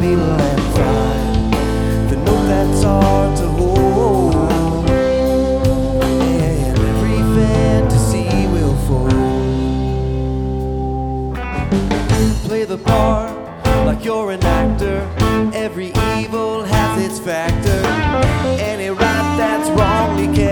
needle and find the note that's hard to hold, and every fantasy will fold. Play the part like you're an actor. Every evil has its factor, and it